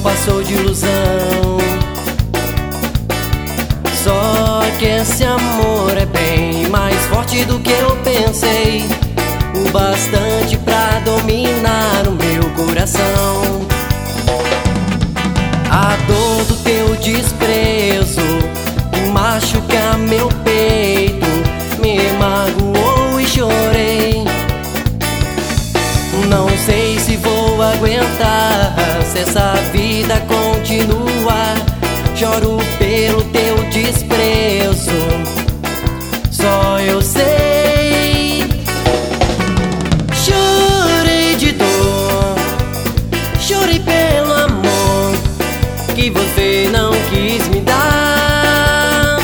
passou de ilusão. Só que esse amor é bem mais forte do que eu pensei, o bastante pra dominar o meu coração. A dor do teu desprezo machuca meu peito, me magoou e chorei. Não sei se vou aguentar, se essa vida continuar. Choro pelo teu desprezo, só eu sei. Chorei de dor, chorei pelo amor que você não quis me dar.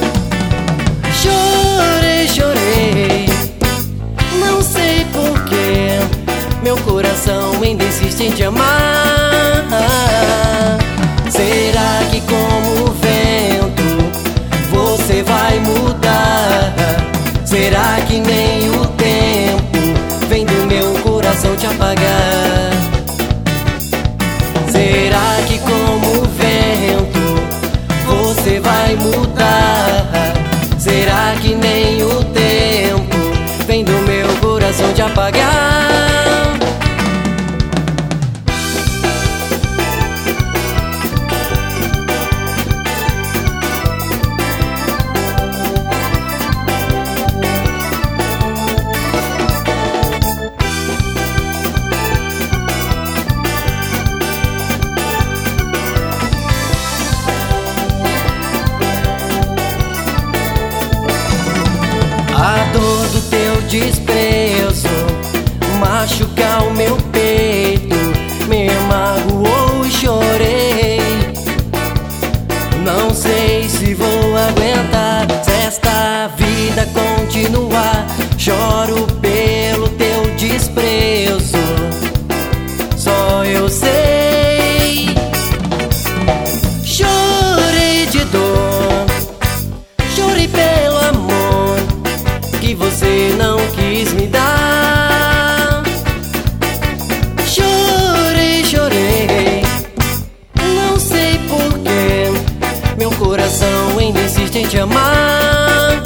Chorei, chorei, não sei porquê, meu coração ainda insiste em te amar. Será que como o vento você vai mudar? Será que nem o tempo vem do meu coração te apagar? Será que como o vento você vai mudar? Será que nem o tempo vem do meu coração te apagar? A dor do teu desprezo machuca o meu peito, me magoou e chorei. Não sei se vou aguentar, se esta vida continuar. Choro pelo teu desprezo, só eu sei. Chorei de dor, chorei pelo amor que você não quis me dar. Chorei, chorei, não sei porquê, meu coração ainda insiste em te amar.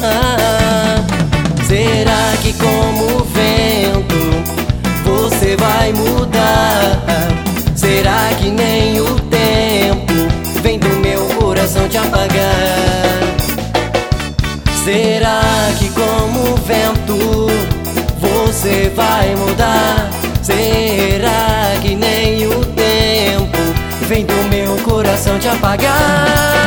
Será que como o vento você vai mudar? Será que nem o tempo vem do meu coração te apagar? Será que como o vento você vai mudar? Será que nem o tempo vem do meu coração te apagar?